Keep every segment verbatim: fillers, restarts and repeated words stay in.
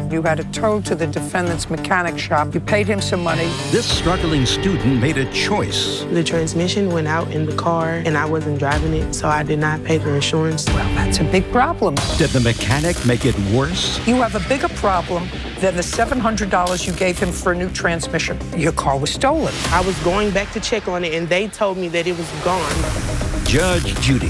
stolen. You had it towed to the defendant's mechanic shop. You paid him some money. This struggling student made a choice. The transmission went out in the car, and I wasn't driving it, so I did not pay the insurance. Well, that's a big problem. Did the mechanic make it worse? You have a bigger problem than the seven hundred dollars you gave him for a new transmission. Your car was stolen. I was going back to check on it, and they told me that it was gone. Judge Judy.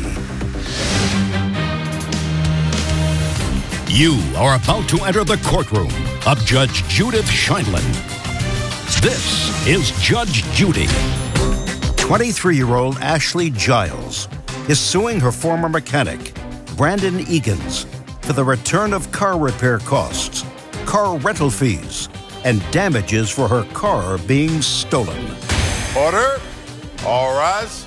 You are about to enter the courtroom of Judge Judith Scheindlin. This is Judge Judy. twenty-three-year-old Ashley Giles is suing her former mechanic, Brandon Egan's, for the return of car repair costs, car rental fees, and damages for her car being stolen. Order. All rise.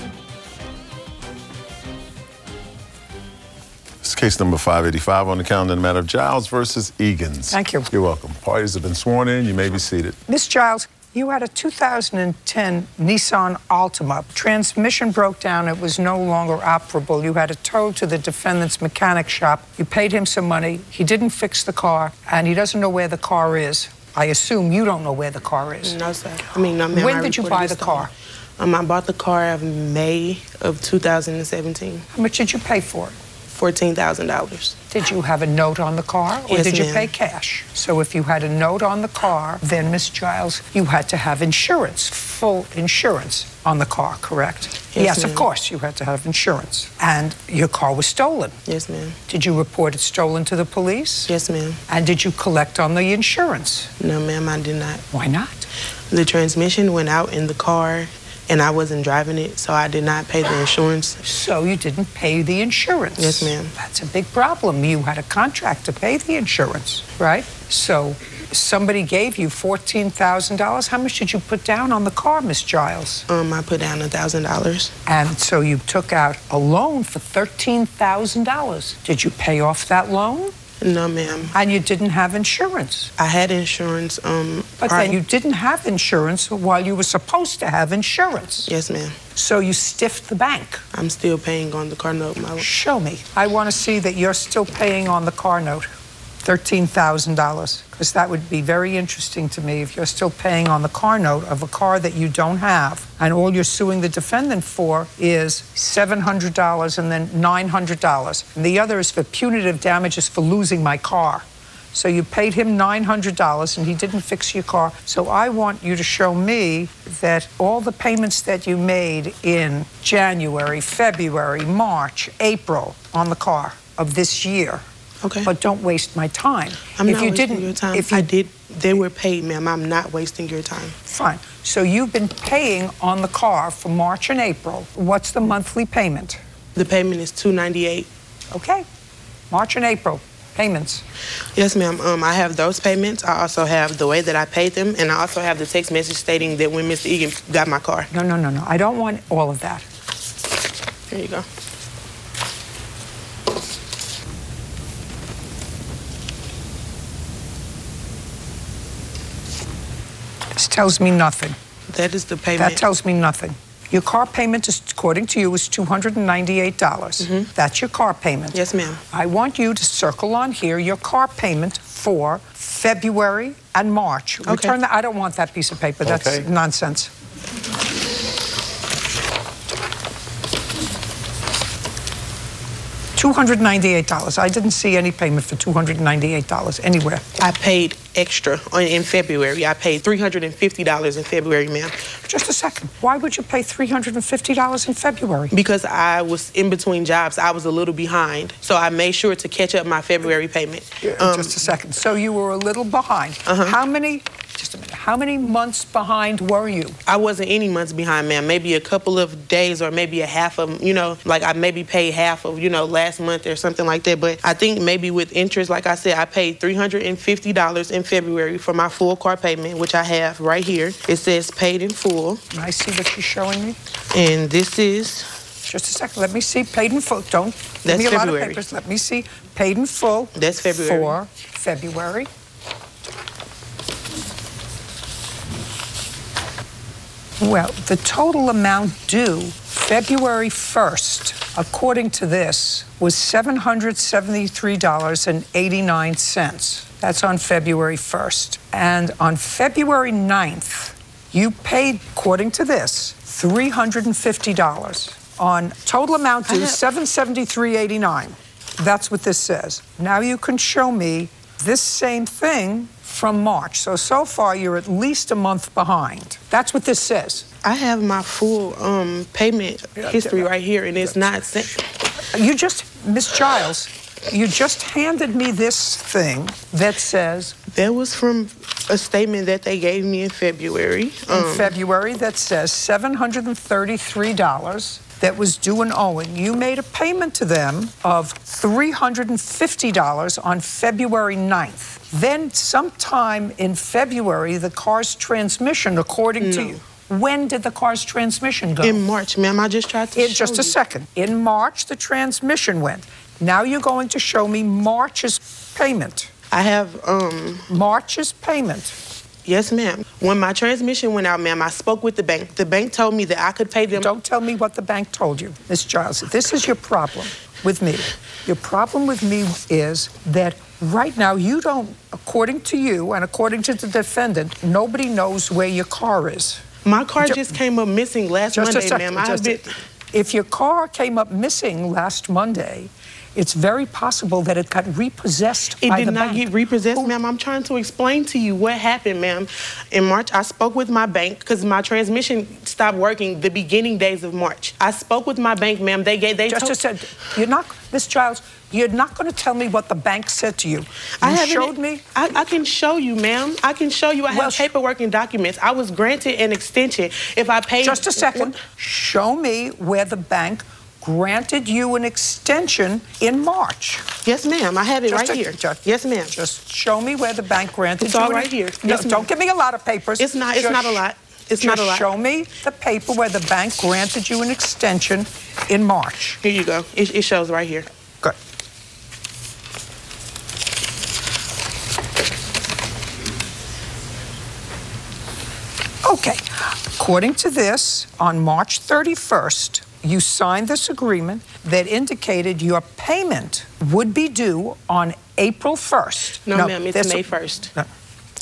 It's case number five eighty-five on the calendar in the matter of Giles versus Egan's. Thank you. You're welcome. Parties have been sworn in. You may be seated. Miss Giles, you had a two thousand ten Nissan Altima. Transmission broke down. It was no longer operable. You had it towed to the defendant's mechanic shop. You paid him some money. He didn't fix the car, and he doesn't know where the car is. I assume you don't know where the car is. No, sir. I mean, no, ma'am. When I did you reported buy it the stolen. car? Um, I bought the car in May of two thousand seventeen. How much did you pay for it? fourteen thousand dollars. Did you have a note on the car, or Yes, did you ma'am. pay cash? So if you had a note on the car, then, Miss Giles, you had to have insurance, full insurance on the car, correct? Yes, Yes, of ma'am. course, you had to have insurance. And your car was stolen. Yes, ma'am. Did you report it stolen to the police? Yes, ma'am. And did you collect on the insurance? No, ma'am, I did not. Why not? The transmission went out in the car, and I wasn't driving it, so I did not pay the insurance. So you didn't pay the insurance? Yes, ma'am. That's a big problem. You had a contract to pay the insurance, right? So somebody gave you fourteen thousand dollars. How much did you put down on the car, Miss Giles? Um, I put down one thousand dollars. And so you took out a loan for thirteen thousand dollars. Did you pay off that loan? No, ma'am. And you didn't have insurance. I had insurance. Um, But prior- then you didn't have insurance while you were supposed to have insurance. Yes, ma'am. So you stiffed the bank. I'm still paying on the car note. My... Show me. I want to see that you're still paying on the car note. thirteen thousand dollars, because that would be very interesting to me if you're still paying on the car note of a car that you don't have, and all you're suing the defendant for is seven hundred dollars and then nine hundred dollars. And the other is for punitive damages for losing my car. So you paid him nine hundred dollars and he didn't fix your car. So I want you to show me that all the payments that you made in January, February, March, April on the car of this year. Okay. But don't waste my time. I'm if not you wasting didn't, your time. If you, I did. They were paid, ma'am. I'm not wasting your time. Fine. So you've been paying on the car for March and April. What's the monthly payment? The payment is two ninety-eight. Okay. March and April payments. Yes, ma'am. Um, I have those payments. I also have the way that I paid them, and I also have the text message stating that when Mister Egan got my car. No, no, no, no. I don't want all of that. Here you go. This tells me nothing. That is the payment. That tells me nothing. Your car payment, is, according to you, is two hundred ninety-eight dollars. Mm-hmm. That's your car payment. Yes, ma'am. I want you to circle on here your car payment for February and March. Okay. Return that. I don't want that piece of paper. That's Okay. nonsense. two hundred ninety-eight dollars. I didn't see any payment for two hundred ninety-eight dollars anywhere. I paid extra on, in February. I paid three hundred fifty dollars in February, ma'am. Just a second. Why would you pay three hundred fifty dollars in February? Because I was in between jobs. I was a little behind. So I made sure to catch up my February payment. Um, Just a second. So you were a little behind. Uh-huh. How many, just a minute, how many months behind were you? I wasn't any months behind, ma'am. Maybe a couple of days or maybe a half of, you know, like I maybe paid half of, you know, last month or something like that. But I think maybe with interest, like I said, I paid three hundred fifty dollars in February for my full car payment, which I have right here. It says paid in full. Can I see what you're showing me? And this is... Just a second. Let me see. Paid in full. Don't give That's me a lot of February. papers. Let me see. Paid in full. That's February. For February. Well, the total amount due February first, according to this, was seven hundred seventy-three dollars and eighty-nine cents. That's on February first. And on February ninth, you paid, according to this, three hundred fifty dollars on total amount due seven hundred seventy-three dollars and eighty-nine cents. That's what this says. Now you can show me this same thing from March. So, so far, you're at least a month behind. That's what this says. I have my full um, payment history right here, and it's not sent. You just, Miz Giles, you just handed me this thing that says... That was from a statement that they gave me in February. In um, February, that says seven hundred thirty-three dollars that was due and owing. You made a payment to them of three hundred fifty dollars on February ninth. Then sometime in February, the car's transmission, according no. to you, when did the car's transmission go? In March, ma'am. I just tried to In show just a you. second. In March, the transmission went. Now you're going to show me March's payment. I have, um... March's payment. Yes, ma'am. When my transmission went out, ma'am, I spoke with the bank. The bank told me that I could pay them... Don't tell me what the bank told you, Miz Giles. This is your problem with me. Your problem with me is that right now you don't, according to you and according to the defendant, nobody knows where your car is. My car just, just came up missing last just Monday, a second, ma'am. just been... If your car came up missing last Monday, it's very possible that it got repossessed it by did the not bank. get repossessed, Who- ma'am. I'm trying to explain to you what happened, ma'am. In March, I spoke with my bank because my transmission stopped working the beginning days of March. I spoke with my bank, ma'am. They gave, they Just told... a second. You're not, Miz Giles, you're not going to tell me what the bank said to you. You I haven't- showed me? I, I can show you, ma'am. I can show you. I Well, have sh- paperwork and documents. I was granted an extension if I paid... Just a second. Show me where the bank granted you an extension in March. Yes, ma'am. I have it Just right a- here. just- yes, ma'am. Just show me where the bank granted It's you all an- right here. No, Yes, ma'am. don't give me a lot of papers. It's not- it's Just not a lot. It's not a lot. Just show me the paper where the bank granted you an extension in March. Here you go. It, it shows right here. Good. Okay. According to this, on March thirty-first, you signed this agreement that indicated your payment would be due on April first. No, ma'am. It's there's May a- first. No.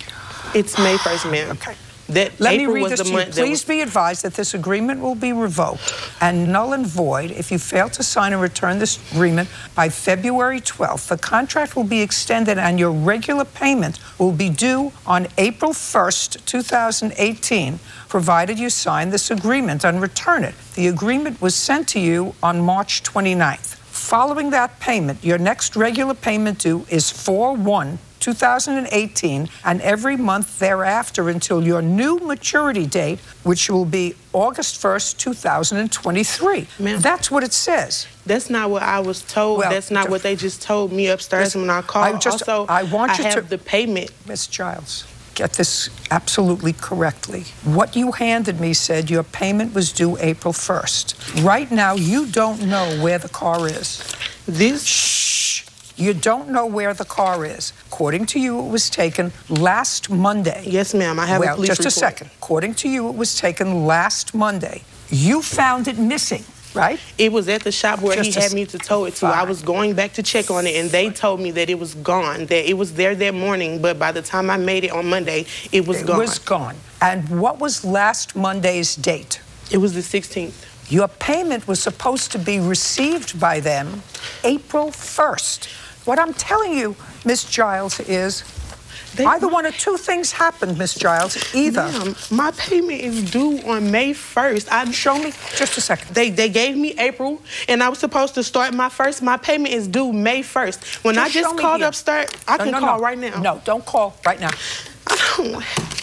It's May first, ma'am. Okay. That Let April me read was this the to you. month that Please was- be advised that this agreement will be revoked and null and void if you fail to sign and return this agreement by February twelfth. The contract will be extended and your regular payment will be due on April first, two thousand eighteen, provided you sign this agreement and return it. The agreement was sent to you on March twenty-ninth. Following that payment, your next regular payment due is four one two thousand eighteen, and every month thereafter until your new maturity date, which will be August first, two thousand twenty-three. Ma'am. That's what it says. That's not what I was told. Well, That's not ju- what they just told me upstairs Listen, when I called. I just- also, I want you I to- have the payment. Miz Giles, get this absolutely correctly. What you handed me said your payment was due April first. Right now, you don't know where the car is. This Shh. You don't know where the car is. According to you, it was taken last Monday. Yes, ma'am. I have well, a police just report. a second. According to you, it was taken last Monday. You found it missing, right? It was at the shop where Just he a had s- me to tow it to. I Fine. was going back to check on it, and they told me that it was gone, that it was there that morning, but by the time I made it on Monday, it was It gone. was gone. And what was last Monday's date? It was the sixteenth. Your payment was supposed to be received by them April first. What I'm telling you, Miz Giles, is They- either one of two things happened, Miz Giles. Either. Ma'am, my payment is due on May first. I Show me, just a second. They they gave me April, and I was supposed to start my first. My payment is due May first. When I Just show just me called here. up Start, I No, can no, call no. right now. No, don't call right now. I don't.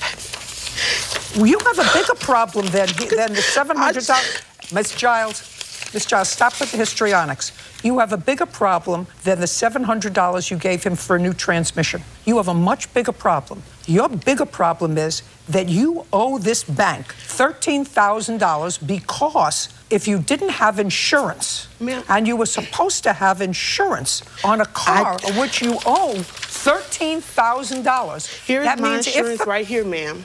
You have a bigger problem than, than the seven hundred dollars. Miz Giles, Miz Giles, stop with the histrionics. You have a bigger problem than the seven hundred dollars you gave him for a new transmission. You have a much bigger problem. Your bigger problem is that you owe this bank thirteen thousand dollars because if you didn't have insurance, Ma'am. and you were supposed to have insurance on a car I- which you owe thirteen thousand dollars, Here is that my means if insurance the right here, ma'am.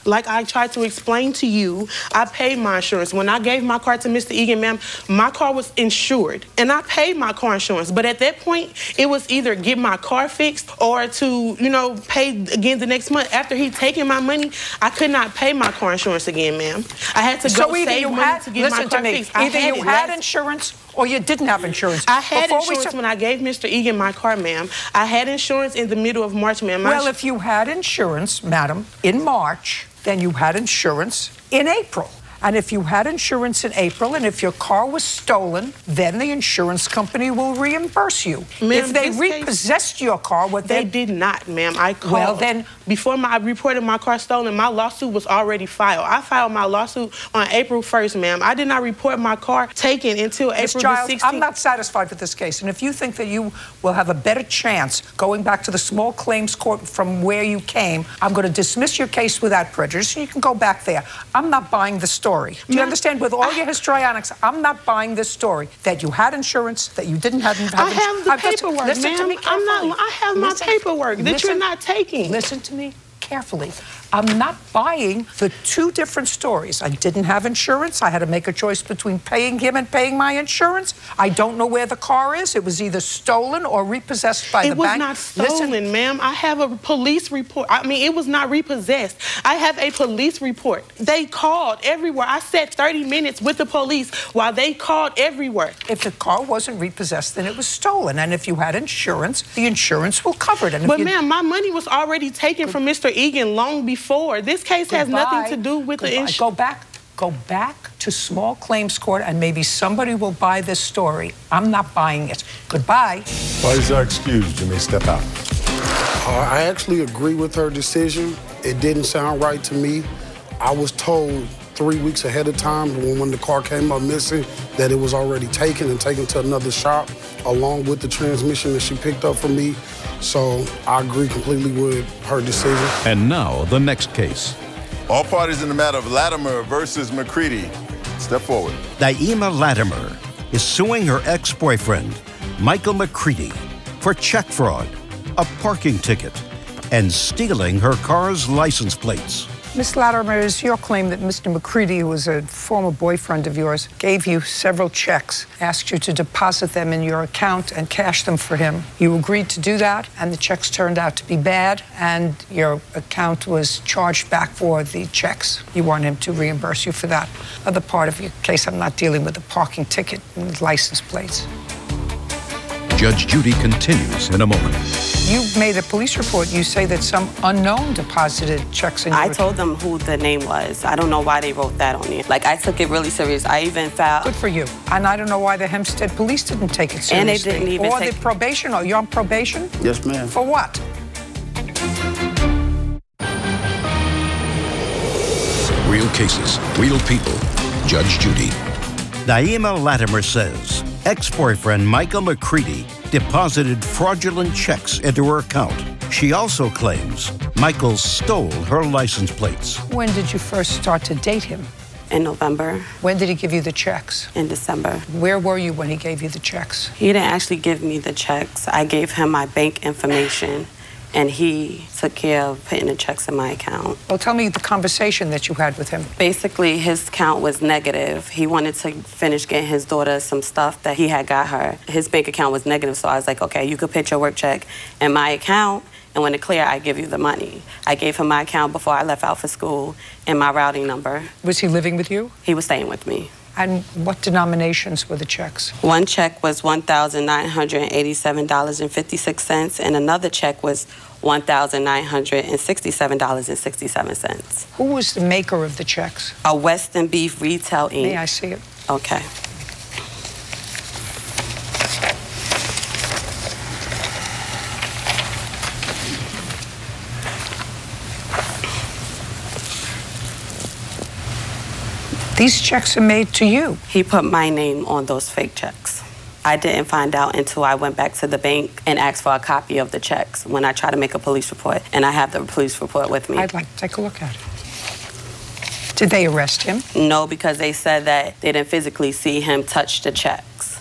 Like I tried to explain to you, I paid my insurance. When I gave my car to Mister Egan, ma'am, my car was insured, and I paid my car insurance. But at that point, it was either get my car fixed or to, you know, pay again the next month. After he taken my money, I could not pay my car insurance again, ma'am. I had to go so either save you money had, to get listen my car to me, fixed. I either had you it had last- insurance or you didn't have insurance. I had Before we insurance t- when I gave Mister Egan my car, ma'am. I had insurance in the middle of March, ma'am. My Well, sh- if you had insurance, madam, in March, then you had insurance in April. And if you had insurance in April and if your car was stolen, then the insurance company will reimburse you. Ma'am, If they this repossessed case, your car, what they they... did not, ma'am. I called. Well, then- Before my, I reported my car stolen, my lawsuit was already filed. I filed my lawsuit on April first, ma'am. I did not report my car taken until Miz April Giles, the sixteenth. I'm not satisfied with this case. And if you think that you will have a better chance going back to the small claims court from where you came, I'm going to dismiss your case without prejudice, and you can go back there. I'm not buying the story. Do you Ma'am, understand? With all I- your histrionics, I'm not buying this story that you had insurance, that you didn't have. have I have the Uh, listen- paperwork, listen to ma'am. me I'm not- carefully. I have my Listen- paperwork that you're listen- not taking. Listen to me carefully. I'm not buying the two different stories. I didn't have insurance. I had to make a choice between paying him and paying my insurance. I don't know where the car is. It was either stolen or repossessed by It the was bank. not stolen, Listen, ma'am. I have a police report. I mean, it was not repossessed. I have a police report. They called everywhere. I sat thirty minutes with the police while they called everywhere. if the car wasn't repossessed, then it was stolen. And if you had insurance, the insurance will cover it. And if But you, ma'am, my money was already taken from Mister Egan long before. This case has nothing to do with the Goodbye. insurance. Go back, go back to small claims court, and maybe somebody will buy this story. I'm not buying it. Goodbye. Parties are excused. You may step out. Uh, I actually agree with her decision. It didn't sound right to me. I was told three weeks ahead of time when, when the car came up missing that it was already taken and taken to another shop along with the transmission that she picked up from me. So I agree completely with her decision. And now, the next case. All parties in the matter of Latimer versus McCready. Step forward. Naima Latimer is suing her ex-boyfriend, Michael McCready, for check fraud, a parking ticket, and stealing her car's license plates. Miss Latimer, is your claim that Mister McCready, who was a former boyfriend of yours, gave you several checks, asked you to deposit them in your account and cash them for him. You agreed to do that, and the checks turned out to be bad, and your account was charged back for the checks. You want him to reimburse you for that. Other part of your case, I'm not dealing with the parking ticket and license plates. Judge Judy continues in a moment. You made a police report. You say that some unknown deposited checks in your I account. told them who the name was. I don't know why they wrote that on there. Like, I took it really serious. I even filed. Good for you. And I don't know why the Hempstead police didn't take it seriously. And they didn't even Or take- the probation. Or you're on probation? Yes, ma'am. For what? Real cases, real people. Judge Judy. Naima Latimer says ex-boyfriend Michael McCready deposited fraudulent checks into her account. She also claims Michael stole her license plates. When did you first start to date him? In November, When did he give you the checks? in December. Where were you when he gave you the checks? He didn't actually give me the checks. I gave him my bank information, and he took care of putting the checks in my account. Well, tell me the conversation that you had with him. Basically, his account was negative. He wanted to finish getting his daughter some stuff that he had got her. His bank account was negative, so I was like, okay, you could put your work check in my account, and when it clear, I give you the money. I gave him my account before I left out for school and my routing number. Was he living with you? He was staying with me. And what denominations were the checks? One check was one thousand nine hundred eighty-seven dollars and fifty-six cents, and another check was one thousand nine hundred sixty-seven dollars and sixty-seven cents. Who was the maker of the checks? A Western Beef Retail Incorporated. May I see it? Okay. These checks are made to you. He put my name on those fake checks. I didn't find out until I went back to the bank and asked for a copy of the checks when I tried to make a police report, and I have the police report with me. I'd like to take a look at it. Did they arrest him? No, because they said that they didn't physically see him touch the checks.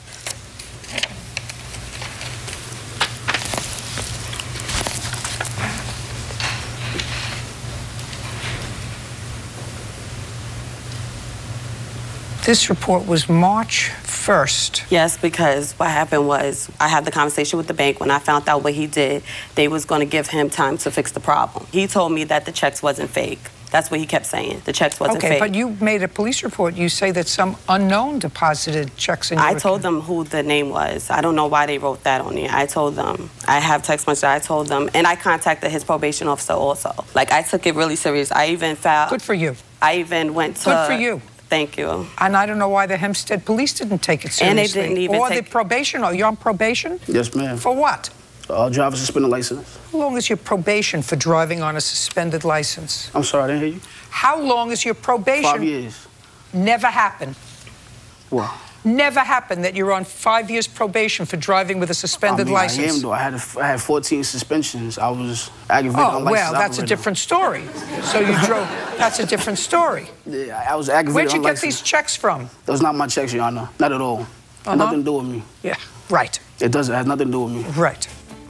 This report was March first. Yes, because what happened was I had the conversation with the bank. When I found out what he did, they was going to give him time to fix the problem. He told me that the checks wasn't fake. That's what he kept saying. The checks wasn't okay, fake. but you made a police report. You say that some unknown deposited checks in your I account. told them who the name was. I don't know why they wrote that on there. I told them. I have text messages. I told them. And I contacted his probation officer also. Like, I took it really serious. I even filed. Good for you. I even went to. Good for you. Thank you. And I don't know why the Hempstead police didn't take it seriously. And they didn't even or take... the probation. Or you're on probation? Yes, ma'am. For what? Uh, driver's suspended license. How long is your probation for driving on a suspended license? I'm sorry, I didn't hear you. How long is your probation? Five years. Never happened. What? Never happened that you're on five years probation for driving with a suspended I mean, license. I am, though. I had, a, I had fourteen suspensions. I was aggravated Oh, unlicensed well, that's operator. a different story. So you drove, that's a different story. Yeah, I was aggravated Where'd you get unlicensed. these checks from? Those not my checks, Your Honor. Not at all. Uh-huh. Had nothing to do with me. Yeah, right. It doesn't. It has nothing to do with me. Right.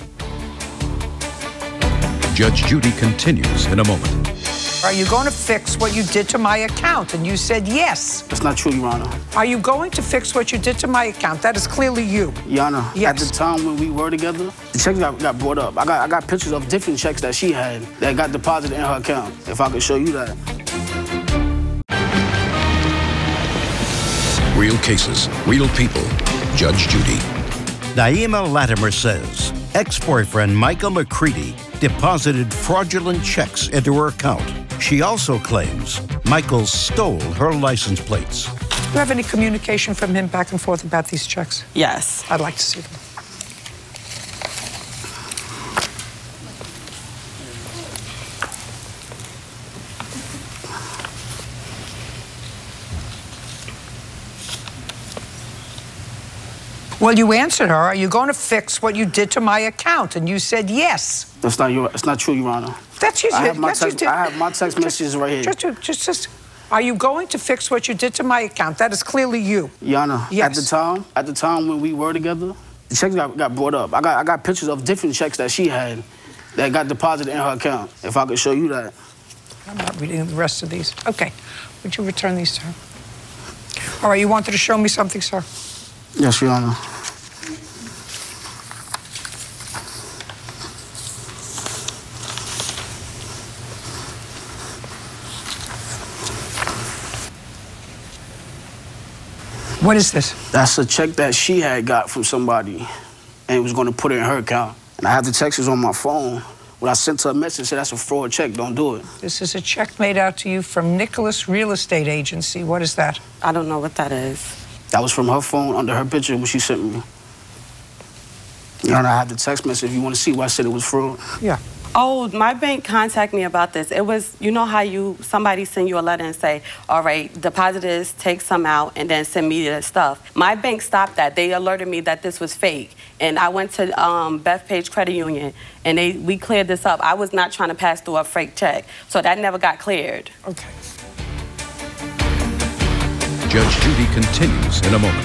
Judge Judy continues in a moment. Are you going to fix what you did to my account? And you said yes. That's not true, Your Honor. Are you going to fix what you did to my account? That is clearly you. Your Honor, Yes. at the time when we were together, the checks got, got brought up. I got, I got pictures of different checks that she had that got deposited in her account. If I could show you that. Real cases, real people. Judge Judy. Naima Latimer says ex-boyfriend Michael McCready deposited fraudulent checks into her account. She also claims Michael stole her license plates. Do you have any communication from him back and forth about these checks? Yes. I'd like to see them. Well, you answered her. Are you going to fix what you did to my account? And you said yes. That's not your. It's not true, Your Honor. That's you. I have my yes, you text. did. I have my text messages right here. Just, just, just, just, are you going to fix what you did to my account? That is clearly you. Your Honor, Yes. at the time, at the time when we were together, the checks got, got brought up. I got, I got pictures of different checks that she had that got deposited in her account. If I could show you that. I'm not reading the rest of these. Okay. Would you return these to her? All right, you wanted to show me something, sir? Yes, Your Honor. What is this? That's a check that she had got from somebody and was going to put it in her account. And I have the texts on my phone. When I sent her a message, said that's a fraud check, don't do it. This is a check made out to you from Nicholas Real Estate Agency. What is that? I don't know what that is. That was from her phone under her picture when she sent me. Your Honor, I have the text message if you want to see why I said it was fraud. Yeah. Oh, my bank contacted me about this. It was, you know how you, somebody send you a letter and say, all right, deposit this, take some out, and then send me the stuff. My bank stopped that. They alerted me that this was fake. And I went to um, Bethpage Credit Union, and they we cleared this up. I was not trying to pass through a fake check, so that never got cleared. Okay. Judge Judy continues in a moment.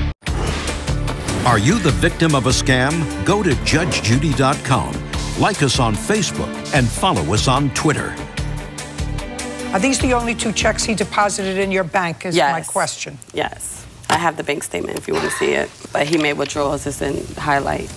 Are you the victim of a scam? Go to judge judy dot com. Like us on Facebook and follow us on Twitter. Are these the only two checks he deposited in your bank is Yes. my question. Yes. I have the bank statement if you want to see it. But he made withdrawals. It's in highlight.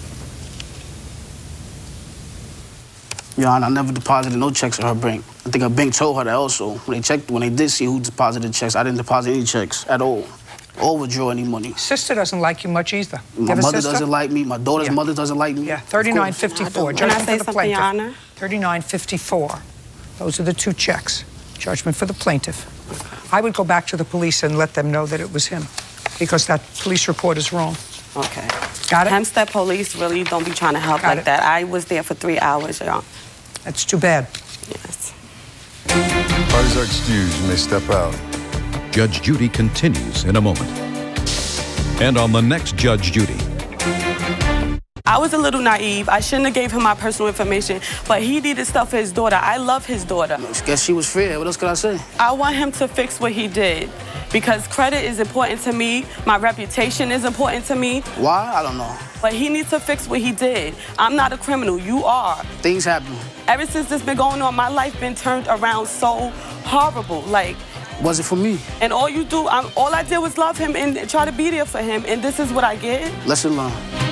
Your Honor, I never deposited no checks in her bank. I think her bank told her that also. When they checked, when they did see who deposited checks, I didn't deposit any checks at all. Or withdraw any money. Sister doesn't like you much either. You My have a mother sister? doesn't like me. My daughter's Yeah. mother doesn't like me. Yeah, Of course. thirty-nine fifty-four. Can I Judgment say for the something, Your plaintiff. Honor? thirty-nine fifty-four. Those are the two checks. Judgment for the plaintiff. I would go back to the police and let them know that it was him, because that police report is wrong. Okay. Got it? Hempstead police really don't be trying to help Got like it. that. I was there for three hours, y'all. That's too bad. Yes. Parties are excused. You may step out. Judge Judy continues in a moment. And on the next Judge Judy. I was a little naive. I shouldn't have gave him my personal information, but he needed stuff for his daughter. I love his daughter. I guess she was fair. What else could I say? I want him to fix what he did because credit is important to me. My reputation is important to me, Why? I don't know. but he needs to fix what he did. I'm not a criminal. You are. Things happen. Ever since this been going on, my life been turned around so horrible. Like, Was it for me? And all you do, I'm, all I did was love him and try to be there for him, and this is what I get? Lesson learned.